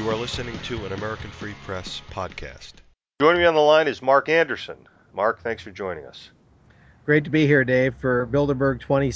You are listening to an American Free Press podcast. Joining me on the line is Mark Anderson. Mark, thanks for joining us. Great to be here, Dave, for Bilderberg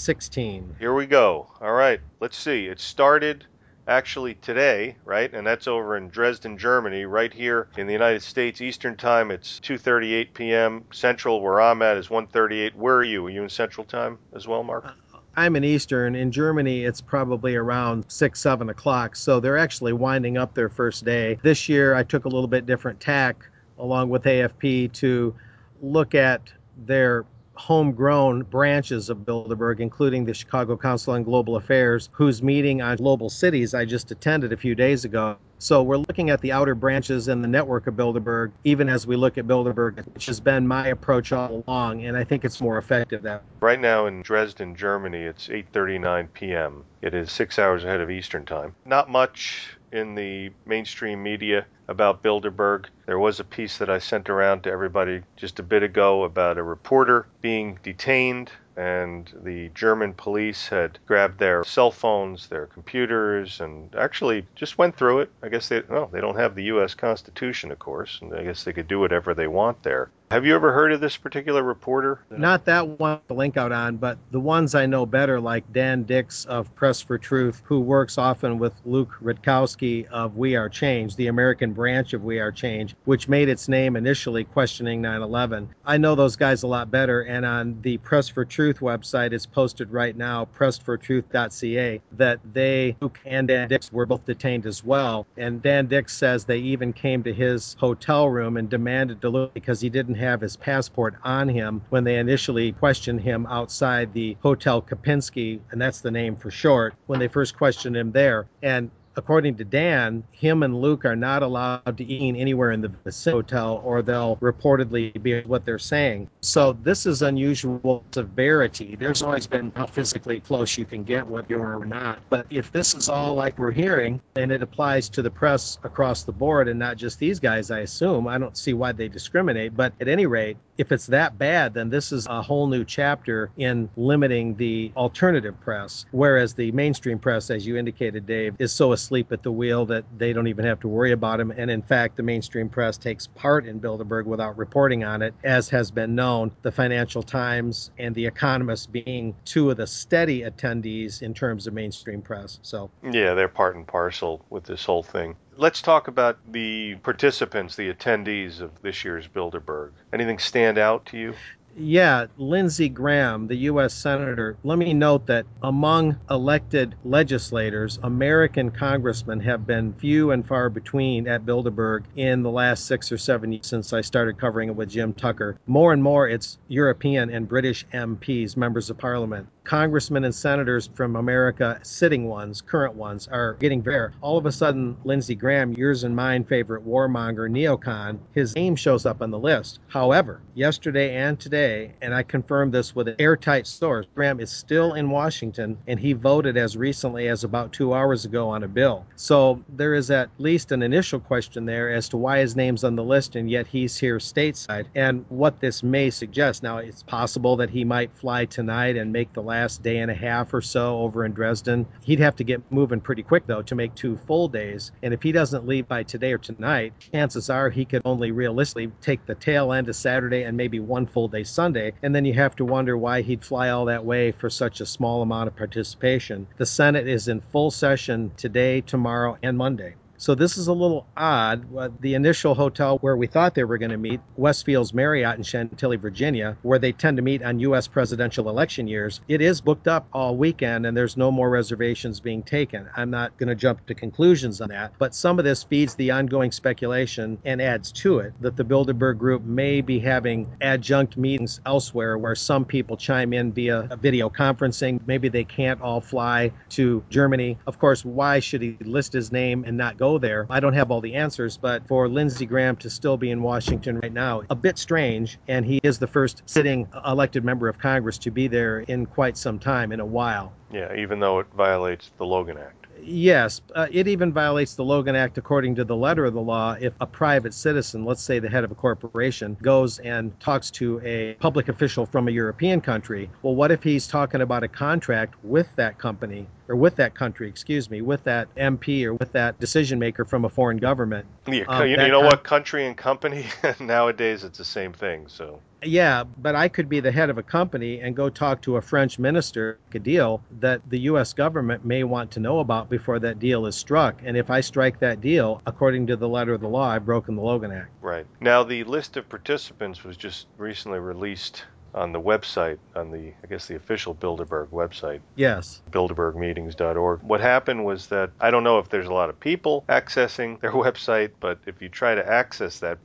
2016. Here we go. All right, let's see. It started actually today, right? And that's over in Dresden, Germany. Right here in the United States, Eastern Time, it's 2:38 p.m. Central, where I'm at, is 1:38. Where are you? Are you in Central Time as well, Mark? I'm in Eastern. In Germany, it's probably around 6, 7 o'clock, so they're actually winding up their first day. This year, I took a little bit different tack, along with AFP, to look at their homegrown branches of Bilderberg, including the Chicago Council on Global Affairs, whose meeting on global cities I just attended a few days ago. So we're looking at the outer branches and the network of Bilderberg, even as we look at Bilderberg, which has been my approach all along, and I think it's more effective that way. Right now in Dresden, Germany, it's 8:39 p.m. It is 6 hours ahead of Eastern Time. Not much in the mainstream media about Bilderberg. There was a piece that I sent around to everybody just a bit ago about a reporter being detained, and the German police had grabbed their cell phones, their computers, and actually just went through it. I guess they don't have the U.S. Constitution, of course, and I guess they could do whatever they want there. Have you ever heard of this particular reporter? Not that one to link out on, but the ones I know better, like Dan Dix of Press for Truth, who works often with Luke Rutkowski of We Are Change, the American branch of We Are Change, which made its name initially questioning 9/11. I know those guys a lot better, and on the Press for Truth website, it's posted right now, pressfortruth.ca, that Luke and Dan Dix, were both detained as well. And Dan Dix says they even came to his hotel room and demanded to look because he didn't have his passport on him when they initially questioned him outside the Hotel Kempinski, and that's the name for short, when they first questioned him there. And according to Dan, him and Luke are not allowed to eat anywhere in the vicinity hotel, or they'll reportedly be what they're saying. So this is unusual severity. There's always been how physically close you can get, whether you're or not. But if this is all like we're hearing, and it applies to the press across the board and not just these guys, I assume, I don't see why they discriminate. But at any rate, if it's that bad, then this is a whole new chapter in limiting the alternative press, whereas the mainstream press, as you indicated, Dave, is so asleep at the wheel that they don't even have to worry about him. And in fact, the mainstream press takes part in Bilderberg without reporting on it, as has been known, the Financial Times and The Economist being two of the steady attendees in terms of mainstream press. So yeah, they're part and parcel with this whole thing. Let's talk about the participants, the attendees of this year's Bilderberg. Anything stand out to you? Yeah, Lindsey Graham, the U.S. Senator. Let me note that among elected legislators, American congressmen have been few and far between at Bilderberg in the last 6 or 7 years since I started covering it with Jim Tucker. More and more, it's European and British MPs, members of parliament. Congressmen and senators from America, sitting ones, current ones, are getting there. All of a sudden, Lindsey Graham, yours and mine favorite warmonger, neocon, his name shows up on the list. However, yesterday and today, and I confirmed this with an airtight source, Graham is still in Washington, and he voted as recently as about 2 hours ago on a bill. So there is at least an initial question there as to why his name's on the list, and yet he's here stateside, and what this may suggest. Now, it's possible that he might fly tonight and make the last day and a half or so over in Dresden. He'd have to get moving pretty quick, though, to make 2 full days, and if he doesn't leave by today or tonight, chances are he could only realistically take the tail end of Saturday and maybe 1 full day Sunday, and then you have to wonder why he'd fly all that way for such a small amount of participation. The Senate is in full session today, tomorrow, and Monday. So this is a little odd. The initial hotel where we thought they were going to meet, Westfield's Marriott in Chantilly, Virginia, where they tend to meet on U.S. presidential election years, it is booked up all weekend, and there's no more reservations being taken. I'm not going to jump to conclusions on that, but some of this feeds the ongoing speculation and adds to it that the Bilderberg Group may be having adjunct meetings elsewhere where some people chime in via video conferencing. Maybe they can't all fly to Germany. Of course, why should he list his name and not go there? I don't have all the answers, but for Lindsey Graham to still be in Washington right now, a bit strange, and he is the first sitting elected member of Congress to be there in quite some time, in a while. Yeah, even though it violates the Logan Act. Yes, it even violates the Logan Act according to the letter of the law if a private citizen, let's say the head of a corporation, goes and talks to a public official from a European country. Well, what if he's talking about a contract with that company or with that country, excuse me, with that MP or with that decision maker from a foreign government. Yeah, you know what? Country and company, nowadays it's the same thing. So yeah, but I could be the head of a company and go talk to a French minister, a deal that the U.S. government may want to know about before that deal is struck. And if I strike that deal, according to the letter of the law, I've broken the Logan Act. right. Now the list of participants was just recently released on the website, on the, I guess, the official Bilderberg website. Yes. Bilderbergmeetings.org. What happened was that, I don't know if there's a lot of people accessing their website, but if you try to access that,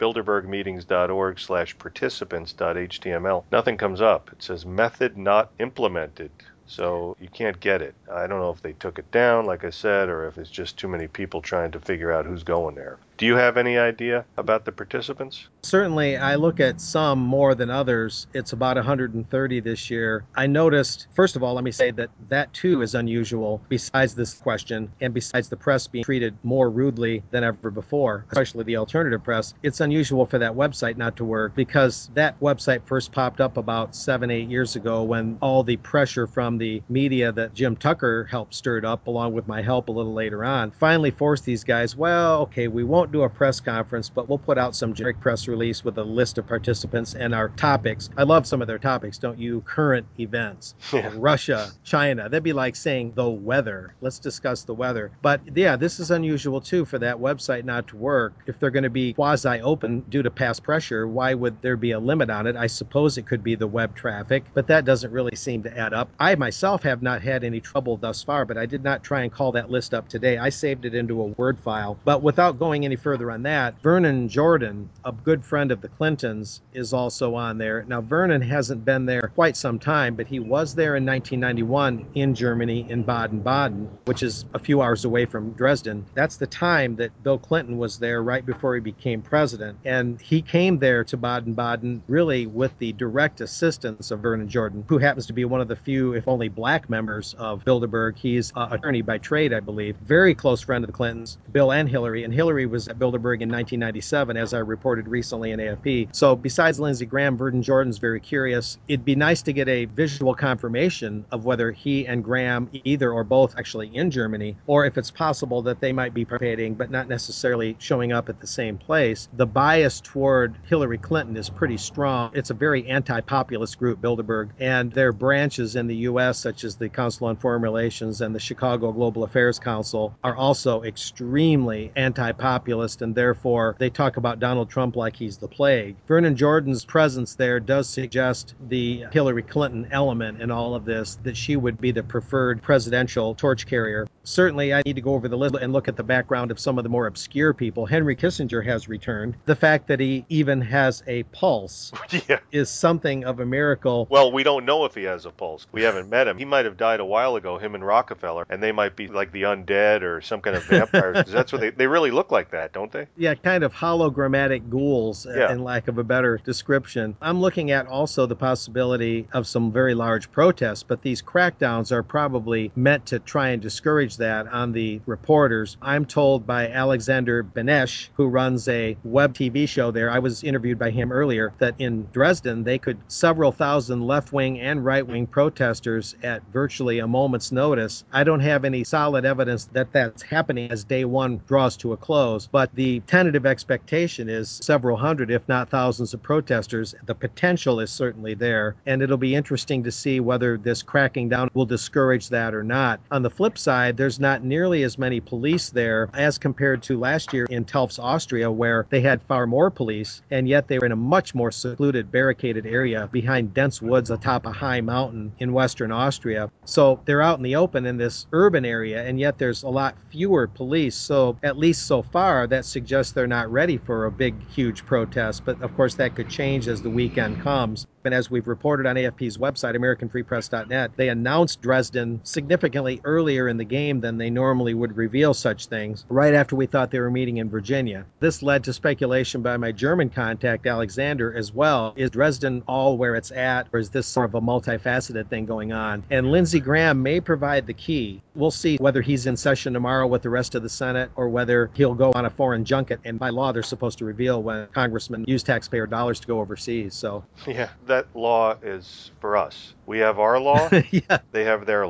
bilderbergmeetings.org/participants.html, nothing comes up. It says method not implemented. So you can't get it. I don't know if they took it down, like I said, or if it's just too many people trying to figure out who's going there. Do you have any idea about the participants? Certainly, I look at some more than others. It's about 130 this year. I noticed, first of all, let me say that too is unusual, besides this question, and besides the press being treated more rudely than ever before, especially the alternative press. It's unusual for that website not to work, because that website first popped up about 7-8 years ago when all the pressure from the media that Jim Tucker helped stirred up, along with my help a little later on, finally forced these guys, well, okay, we won't do a press conference, but we'll put out some generic press release with a list of participants and our topics. I love some of their topics, don't you? Current events, Russia, China. That'd be like saying the weather. Let's discuss the weather. But yeah, this is unusual too for that website not to work. If they're going to be quasi-open due to past pressure, why would there be a limit on it? I suppose it could be the web traffic, but that doesn't really seem to add up. I myself have not had any trouble thus far, but I did not try and call that list up today. I saved it into a Word file. But without going any further on that, Vernon Jordan, a good friend of the Clintons, is also on there. Now, Vernon hasn't been there quite some time, but he was there in 1991 in Germany, in Baden-Baden, which is a few hours away from Dresden. That's the time that Bill Clinton was there right before he became president. And he came there to Baden-Baden really with the direct assistance of Vernon Jordan, who happens to be one of the few, if only black members of Bilderberg. He's an attorney by trade, I believe. Very close friend of the Clintons, Bill and Hillary. And Hillary was at Bilderberg in 1997, as I reported recently in AFP. So besides Lindsey Graham, Vernon Jordan's very curious. It'd be nice to get a visual confirmation of whether he and Graham, either or both, actually in Germany, or if it's possible that they might be participating but not necessarily showing up at the same place. The bias toward Hillary Clinton is pretty strong. It's a very anti-populist group, Bilderberg, and their branches in the U.S., such as the Council on Foreign Relations and the Chicago Global Affairs Council, are also extremely anti-populist, and therefore they talk about Donald Trump like he's the plague. Vernon Jordan's presence there does suggest the Hillary Clinton element in all of this, that she would be the preferred presidential torch carrier. Certainly, I need to go over the list and look at the background of some of the more obscure people. Henry Kissinger has returned. The fact that he even has a pulse is something of a miracle. Well, we don't know if he has a pulse. We haven't met him. He might have died a while ago, him and Rockefeller, and they might be like the undead or some kind of vampires, because that's what they really look like that, don't they? Yeah, kind of hologrammatic ghouls, in lack of a better description. I'm looking at also the possibility of some very large protests, but these crackdowns are probably meant to try and discourage that on the reporters. I'm told by Alexander Benesch, who runs a web TV show there, I was interviewed by him earlier, that in Dresden they could several thousand left-wing and right-wing protesters at virtually a moment's notice. I don't have any solid evidence that that's happening as day one draws to a close, but the tentative expectation is several hundred, if not thousands of protesters. The potential is certainly there, and it'll be interesting to see whether this cracking down will discourage that or not. On the flip side, there's not nearly as many police there as compared to last year in Telfs, Austria, where they had far more police, and yet they were in a much more secluded, barricaded area behind dense woods atop a high mountain in western Austria. So they're out in the open in this urban area, and yet there's a lot fewer police. So at least so far, that suggests they're not ready for a big, huge protest. But of course, that could change as the weekend comes. And as we've reported on AFP's website, AmericanFreePress.net, they announced Dresden significantly earlier in the game than they normally would reveal such things, right after we thought they were meeting in Virginia. This led to speculation by my German contact, Alexander, as well. Is Dresden all where it's at, or is this sort of a multifaceted thing going on? And Lindsey Graham may provide the key. We'll see whether he's in session tomorrow with the rest of the Senate, or whether he'll go on a foreign junket. And by law, they're supposed to reveal when congressmen use taxpayer dollars to go overseas. So yeah, that law is for us. We have our law. Yeah. They have their law.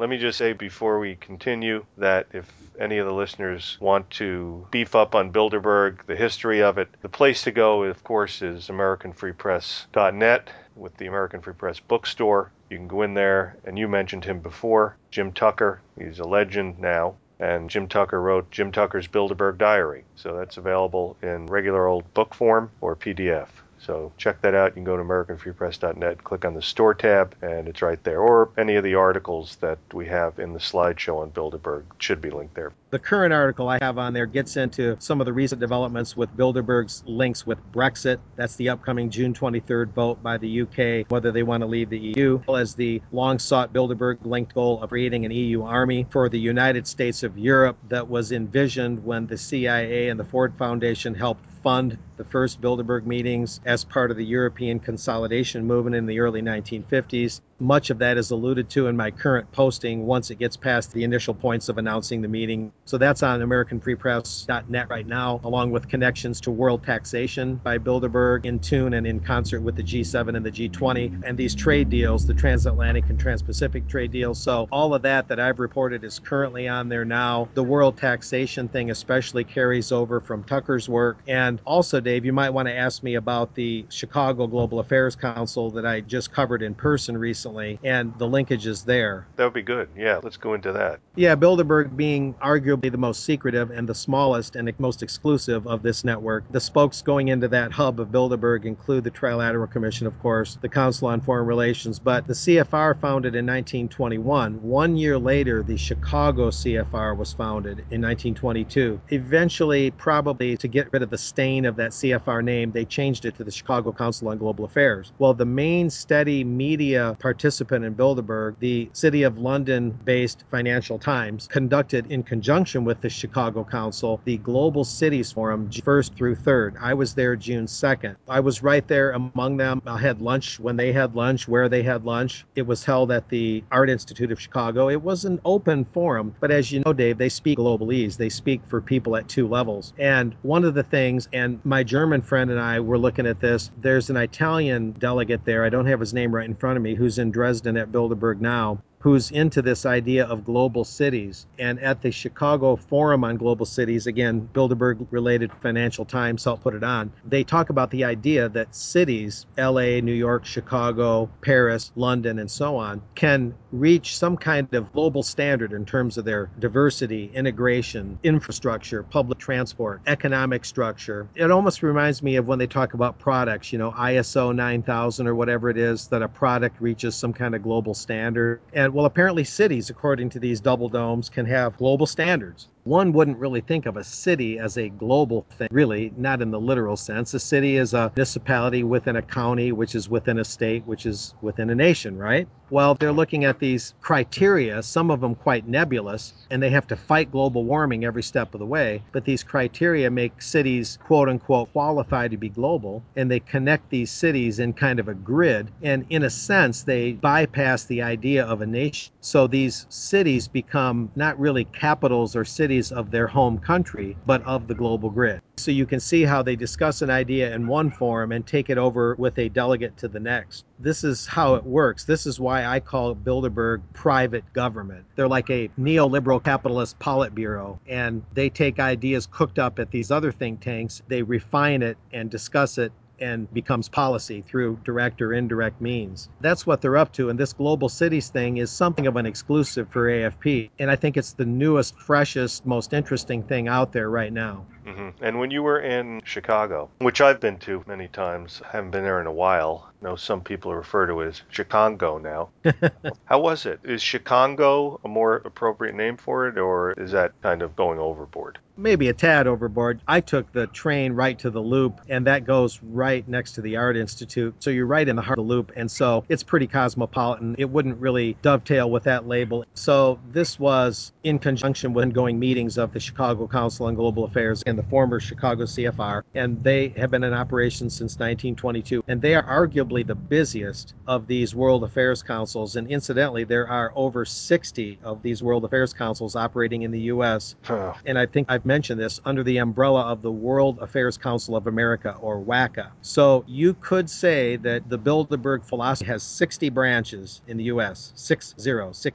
Let me just say before we continue that if any of the listeners want to beef up on Bilderberg, the history of it, the place to go, of course, is AmericanFreePress.net with the American Free Press bookstore. You can go in there, and you mentioned him before, Jim Tucker. He's a legend now. And Jim Tucker wrote Jim Tucker's Bilderberg Diary. So that's available in regular old book form or PDF. So check that out. You can go to AmericanFreePress.net, click on the store tab, and it's right there. Or any of the articles that we have in the slideshow on Bilderberg should be linked there. The current article I have on there gets into some of the recent developments with Bilderberg's links with Brexit. That's the upcoming June 23rd vote by the UK, whether they want to leave the EU, as well as the long-sought Bilderberg-linked goal of creating an EU army for the United States of Europe that was envisioned when the CIA and the Ford Foundation helped fund the first Bilderberg meetings as part of the European consolidation movement in the early 1950s. Much of that is alluded to in my current posting once it gets past the initial points of announcing the meeting. So that's on AmericanFreePress.net right now, along with connections to world taxation by Bilderberg in tune and in concert with the G7 and the G20 and these trade deals, the transatlantic and trans-Pacific trade deals. So all of that I've reported is currently on there now. The world taxation thing especially carries over from Tucker's work. And also, Dave, you might want to ask me about the Chicago Global Affairs Council that I just covered in person recently and the linkages there. That would be good. Yeah, let's go into that. Yeah, Bilderberg being arguably the most secretive and the smallest and the most exclusive of this network. The spokes going into that hub of Bilderberg include the Trilateral Commission, of course, the Council on Foreign Relations, but the CFR founded in 1921. 1 year later, the Chicago CFR was founded in 1922. Eventually, probably to get rid of the stain of that CFR name, they changed it to the Chicago Council on Global Affairs. Well, the main steady media participant in Bilderberg, the City of London-based Financial Times, conducted in conjunction with the Chicago Council the Global Cities Forum 1st through 3rd. I was there June 2nd. I was right there among them. I had lunch when they had lunch, where they had lunch. It was held at the Art Institute of Chicago. It was an open forum, but as you know, Dave, they speak globalese. They speak for people at two levels. And one of the things, and my German friend and I were looking at this, there's an Italian delegate there, I don't have his name right in front of me, who's in Dresden at Bilderberg now, who's into this idea of global cities. And at the Chicago Forum on Global Cities, again, Bilderberg-related Financial Times helped put it on, they talk about the idea that cities, LA, New York, Chicago, Paris, London, and so on, can reach some kind of global standard in terms of their diversity, integration, infrastructure, public transport, economic structure. It almost reminds me of when they talk about products, ISO 9000 or whatever it is, that a product reaches some kind of global standard. And well, apparently cities, according to these double domes, can have global standards. One wouldn't really think of a city as a global thing, really, not in the literal sense. A city is a municipality within a county, which is within a state, which is within a nation, right? Well, they're looking at these criteria, some of them quite nebulous, and they have to fight global warming every step of the way. But these criteria make cities, quote unquote, qualify to be global, and they connect these cities in kind of a grid. And in a sense, they bypass the idea of a nation. So these cities become not really capitals or cities of their home country, but of the global grid. So you can see how they discuss an idea in one forum and take it over with a delegate to the next. This is how it works. This is why I call Bilderberg private government. They're like a neoliberal capitalist Politburo, and they take ideas cooked up at these other think tanks, they refine it and discuss it, and becomes policy through direct or indirect means. That's what they're up to, and this global cities thing is something of an exclusive for AFP, and I think it's the newest, freshest, most interesting thing out there right now. Mm-hmm. And when you were in Chicago, which I've been to many times, I haven't been there in a while. I know some people refer to it as Chicago now. How was it? Is Chicago a more appropriate name for it, or is that kind of going overboard? Maybe a tad overboard. I took the train right to the Loop, and that goes right next to the Art Institute. So you're right in the heart of the Loop, and so it's pretty cosmopolitan. It wouldn't really dovetail with that label. So this was in conjunction with ongoing meetings of the Chicago Council on Global Affairs and the former Chicago CFR, and they have been in operation since 1922, and they are arguably the busiest of these World Affairs Councils. And incidentally, there are over 60 of these World Affairs Councils operating in the U.S. And I think I've mentioned this under the umbrella of the World Affairs Council of America, or WACA. So you could say that the Bilderberg philosophy has 60 branches in the U.S., 60.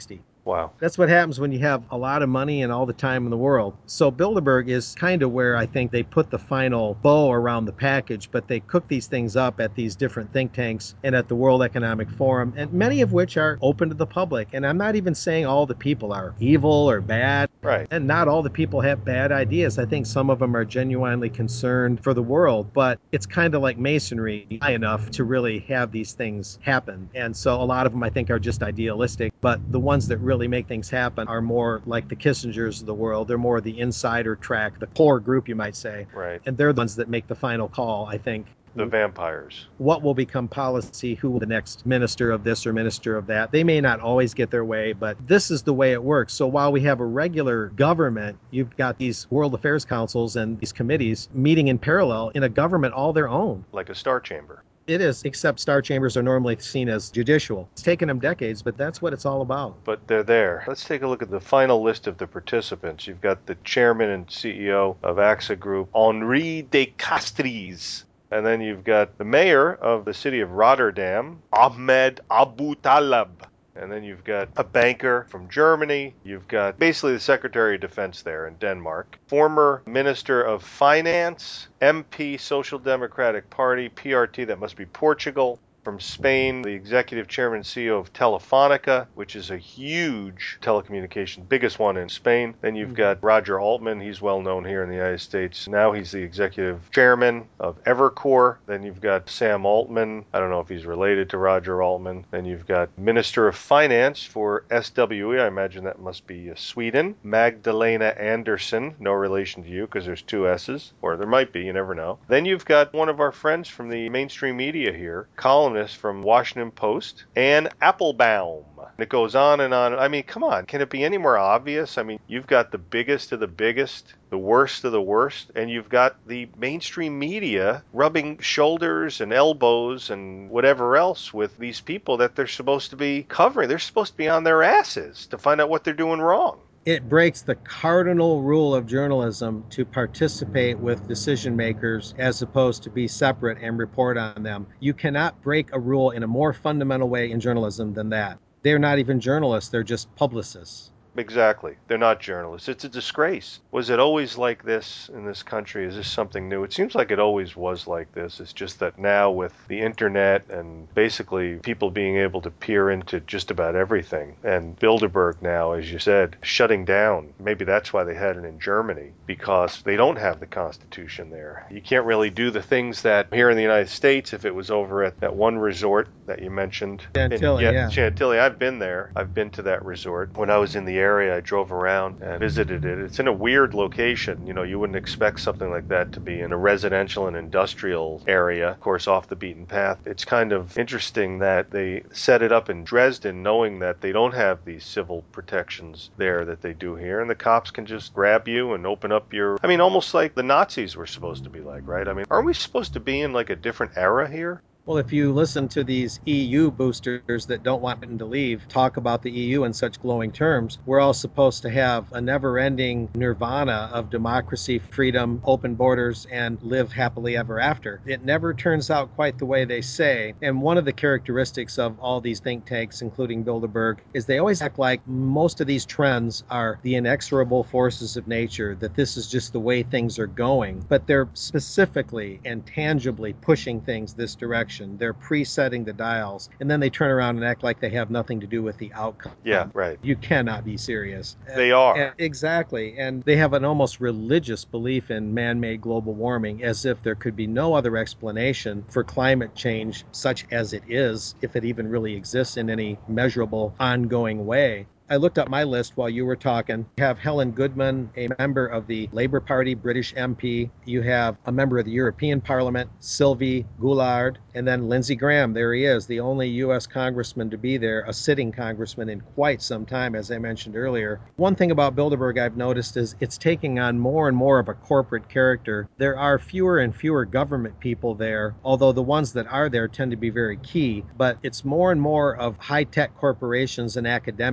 Wow. That's what happens when you have a lot of money and all the time in the world. So Bilderberg is kind of where I think they put the final bow around the package, but they cook these things up at these different think tanks and at the World Economic Forum, and many of which are open to the public. And I'm not even saying all the people are evil or bad. Right. And not all the people have bad ideas. I think some of them are genuinely concerned for the world, but it's kind of like masonry high enough to really have these things happen. And so a lot of them I think are just idealistic, but the ones that really make things happen are more like the Kissingers of the world. They're more the insider track, the core group, you might say. Right. And they're the ones that make the final call, I think. The vampires. What will become policy, who will the next minister of this or minister of that. They may not always get their way, but this is the way it works. So while we have a regular government, you've got these World Affairs Councils and these committees meeting in parallel in a government all their own. Like a star chamber. It is, except star chambers are normally seen as judicial. It's taken them decades, but that's what it's all about. But they're there. Let's take a look at the final list of the participants. You've got the chairman and CEO of AXA Group, Henri de Castries. And then you've got the mayor of the city of Rotterdam, Ahmed Abu Talab. And then you've got a banker from Germany. You've got basically the Secretary of Defense there in Denmark. Former Minister of Finance, MP, Social Democratic Party, PRT, that must be Portugal. From Spain, the executive chairman and CEO of Telefonica, which is a huge telecommunication, biggest one in Spain. Then you've got Roger Altman. He's well known here in the United States. Now he's the executive chairman of Evercore. Then you've got Sam Altman. I don't know if he's related to Roger Altman. Then you've got Minister of Finance for SWE. I imagine that must be Sweden. Magdalena Andersson. No relation to you because there's two S's. Or there might be. You never know. Then you've got one of our friends from the mainstream media here, columnist from Washington Post, Ann Applebaum. It goes on and on. I mean, come on. Can it be any more obvious? I mean, you've got the biggest of the biggest, the worst of the worst, and you've got the mainstream media rubbing shoulders and elbows and whatever else with these people that they're supposed to be covering. They're supposed to be on their asses to find out what they're doing wrong. It breaks the cardinal rule of journalism to participate with decision makers as opposed to be separate and report on them. You cannot break a rule in a more fundamental way in journalism than that. They're not even journalists, they're just publicists. Exactly. They're not journalists. It's a disgrace. Was it always like this in this country? Is this something new? It seems like it always was like this. It's just that now with the internet and basically people being able to peer into just about everything, and Bilderberg now, as you said, shutting down. Maybe that's why they had it in Germany, because they don't have the Constitution there. You can't really do the things that here in the United States, if it was over at that one resort that you mentioned. Chantilly, yeah. Chantilly. I've been there. I've been to that resort. When I was in the area, I drove around and visited it. It's in a weird location. You know, you wouldn't expect something like that to be in a residential and industrial area, of course, off the beaten path. It's kind of interesting that they set it up in Dresden knowing that they don't have these civil protections there that they do here, and the cops can just grab you and open up your... I mean, almost like the Nazis were supposed to be like, right? I mean, aren't we supposed to be in like a different era here? Well, if you listen to these EU boosters that don't want Britain to leave talk about the EU in such glowing terms, we're all supposed to have a never-ending nirvana of democracy, freedom, open borders, and live happily ever after. It never turns out quite the way they say. And one of the characteristics of all these think tanks, including Bilderberg, is they always act like most of these trends are the inexorable forces of nature, that this is just the way things are going. But they're specifically and tangibly pushing things this direction. They're presetting the dials, and then they turn around and act like they have nothing to do with the outcome. Yeah, right. You cannot be serious. They are. Exactly. And they have an almost religious belief in man-made global warming, as if there could be no other explanation for climate change such as it is, if it even really exists in any measurable, ongoing way. I looked up my list while you were talking. You have Helen Goodman, a member of the Labour Party, British MP. You have a member of the European Parliament, Sylvie Goulard, and then Lindsey Graham. There he is, the only U.S. congressman to be there, a sitting congressman in quite some time, as I mentioned earlier. One thing about Bilderberg I've noticed is it's taking on more and more of a corporate character. There are fewer and fewer government people there, although the ones that are there tend to be very key, but it's more and more of high-tech corporations and academics.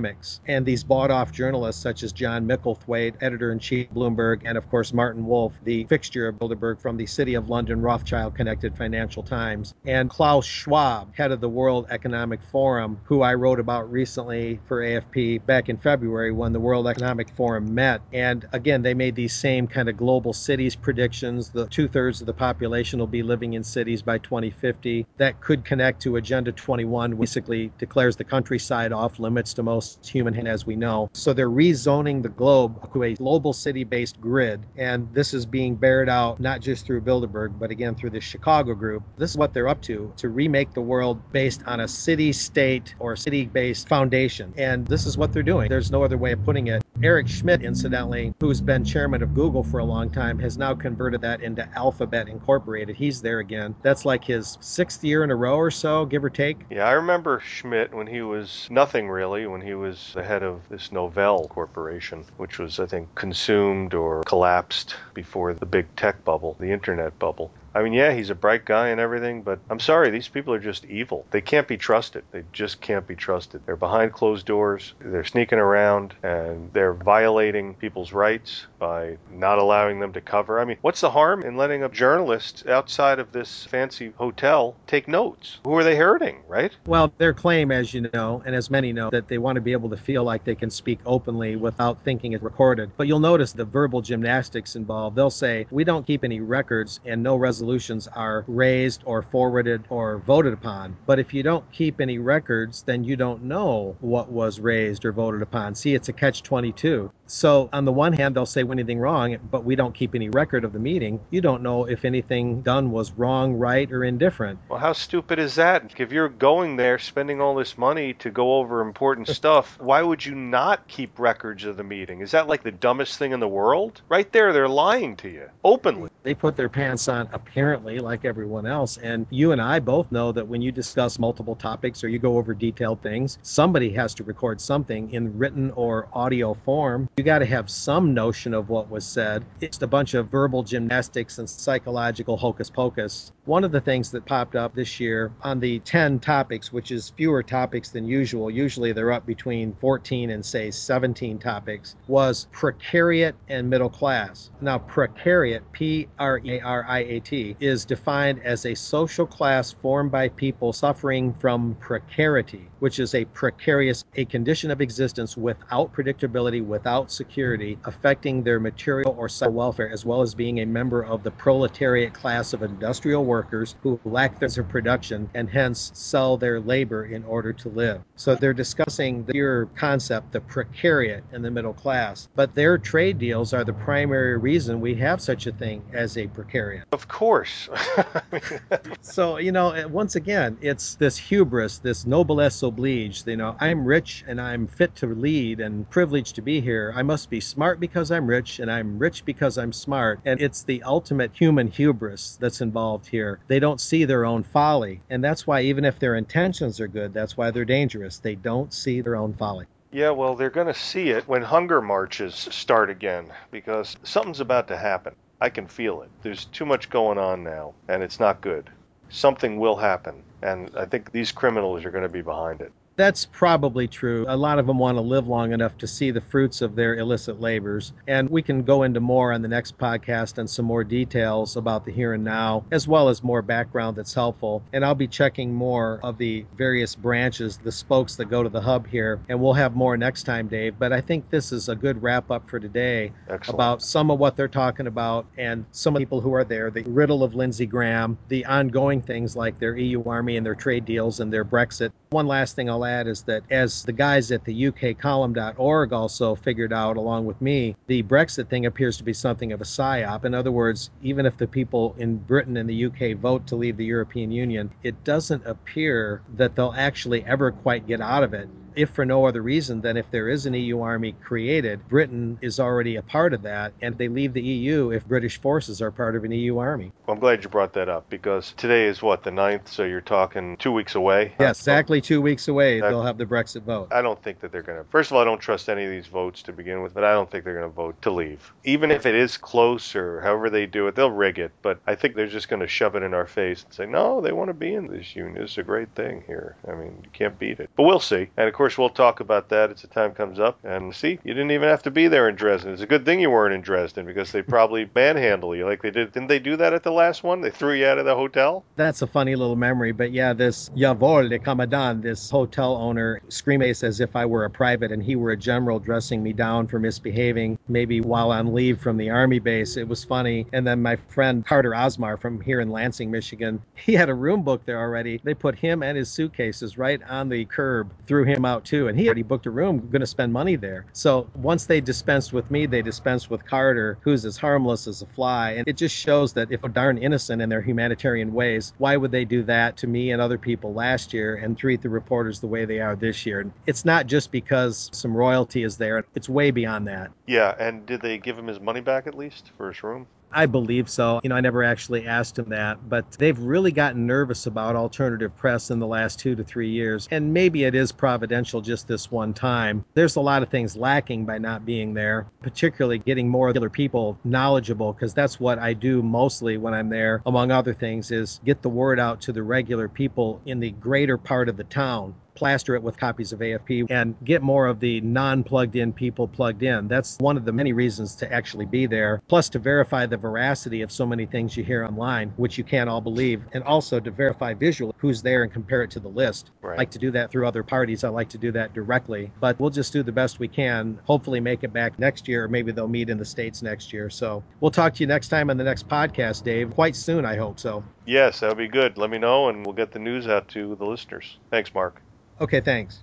And these bought-off journalists such as John Micklethwaite, editor-in-chief of Bloomberg, and of course Martin Wolf, the fixture of Bilderberg from the City of London Rothschild-connected Financial Times, and Klaus Schwab, head of the World Economic Forum, who I wrote about recently for AFP back in February when the World Economic Forum met. And again, they made these same kind of global cities predictions. The 2/3 of the population will be living in cities by 2050. That could connect to Agenda 21, which basically declares the countryside off limits to most human, as we know. So they're rezoning the globe to a global city-based grid. And this is being bared out not just through Bilderberg, but again through the Chicago group. This is what they're up to remake the world based on a city-state or city-based foundation. And this is what they're doing. There's no other way of putting it. Eric Schmidt, incidentally, who's been chairman of Google for a long time, has now converted that into Alphabet Incorporated. He's there again. That's like his 6th year in a row or so, give or take. Yeah, I remember Schmidt when he was nothing really, when he was the head of this Novell Corporation, which was, I think, consumed or collapsed before the big tech bubble, the internet bubble. I mean, yeah, he's a bright guy and everything, but I'm sorry, these people are just evil. They can't be trusted. They just can't be trusted. They're behind closed doors. They're sneaking around, and they're violating people's rights by not allowing them to cover. I mean, what's the harm in letting a journalist outside of this fancy hotel take notes? Who are they hurting, right? Well, their claim, as you know, and as many know, that they want to be able to feel like they can speak openly without thinking it's recorded. But you'll notice the verbal gymnastics involved. They'll say, we don't keep any records and no resolutions are raised or forwarded or voted upon. But if you don't keep any records, then you don't know what was raised or voted upon. See, it's a catch-22. So on the one hand, they'll say anything wrong, but we don't keep any record of the meeting. You don't know if anything done was wrong, right, or indifferent. Well, how stupid is that? If you're going there spending all this money to go over important stuff, why would you not keep records of the meeting? Is that like the dumbest thing in the world? Right there, they're lying to you, openly. They put their pants on, apparently, like everyone else. And you and I both know that when you discuss multiple topics or you go over detailed things, somebody has to record something in written or audio form. You got to have some notion of what was said. It's a bunch of verbal gymnastics and psychological hocus pocus. One of the things that popped up this year on the 10 topics, which is fewer topics than usual, usually they're up between 14 and say 17 topics, was precariat and middle class. Now, precariat, P-R-E-R-I-A-T, is defined as a social class formed by people suffering from precarity, which is a condition of existence without predictability, without security, affecting their material or social welfare, as well as being a member of the proletariat class of industrial workers who lack their production and hence sell their labor in order to live. So they're discussing the pure concept, the precariat in the middle class, but their trade deals are the primary reason we have such a thing as a precariat. Of course. So, once again, it's this hubris, this noblesse oblige. I'm rich and I'm fit to lead and privileged to be here. I must be smart because I'm rich and I'm rich because I'm smart. And it's the ultimate human hubris that's involved here. They don't see their own folly. And that's why even if their intentions are good, that's why they're dangerous. They don't see their own folly. Yeah, well, they're going to see it when hunger marches start again, because something's about to happen. I can feel it. There's too much going on now, and it's not good. Something will happen, and I think these criminals are going to be behind it. That's probably true. A lot of them want to live long enough to see the fruits of their illicit labors. And we can go into more on the next podcast and some more details about the here and now, as well as more background that's helpful. And I'll be checking more of the various branches, the spokes that go to the hub here. And we'll have more next time, Dave. But I think this is a good wrap up for today. Excellent. About some of what they're talking about and some of the people who are there, the riddle of Lindsey Graham, the ongoing things like their EU army and their trade deals and their Brexit. One last thing I'll add is that as the guys at the ukcolumn.org also figured out along with me, the Brexit thing appears to be something of a psyop. In other words, even if the people in Britain and the UK vote to leave the European Union, it doesn't appear that they'll actually ever quite get out of it. If for no other reason than if there is an EU army created, Britain is already a part of that, and they leave the EU if British forces are part of an EU army. Well, I'm glad you brought that up, because today is what, the 9th, so you're talking 2 weeks away? Yes, exactly 2 weeks away, they'll have the Brexit vote. I don't think that they're going to, first of all, I don't trust any of these votes to begin with, but I don't think they're going to vote to leave. Even if it is close or however they do it, they'll rig it, but I think they're just going to shove it in our face and say, no, they want to be in this union. This is a great thing here. I mean, you can't beat it. But we'll see. And of course, course, we'll talk about that as the time comes up. And see, you didn't even have to be there in Dresden. It's a good thing you weren't in Dresden because they probably manhandle you like they did. Didn't they do that at the last one? They threw you out of the hotel? That's a funny little memory, but yeah, this Jawohl, the Commandant, this hotel owner, screaming as if I were a private and he were a general, dressing me down for misbehaving, maybe while on leave from the army base. It was funny. And then my friend Carter Osmar from here in Lansing, Michigan, he had a room booked there already. They put him and his suitcases right on the curb, threw him out too, and he already booked a room, going to spend money there. So once they dispensed with me, they dispensed with Carter, who's as harmless as a fly. And it just shows that if they're darn innocent in their humanitarian ways, why would they do that to me and other people last year and treat the reporters the way they are this year? It's not just because some royalty is there. It's way beyond that. Yeah, and did they give him his money back at least for his room? I believe so. I never actually asked him that, but they've really gotten nervous about alternative press in the last 2 to 3 years. And maybe it is providential just this one time. There's a lot of things lacking by not being there, particularly getting more other people knowledgeable, because that's what I do mostly when I'm there, among other things, is get the word out to the regular people in the greater part of the town. Plaster it with copies of AFP and get more of the non-plugged in people plugged in. That's one of the many reasons to actually be there, plus to verify the veracity of so many things you hear online, which you can't all believe, and also to verify visually who's there and compare it to the list. Right. I like to do that through other parties. I like to do that directly, but we'll just do the best we can, hopefully make it back next year, or maybe they'll meet in the States next year. So we'll talk to you next time on the next podcast, Dave, quite soon, I hope so. Yes, that would be good. Let me know, and we'll get the news out to the listeners. Thanks, Mark. Okay, thanks.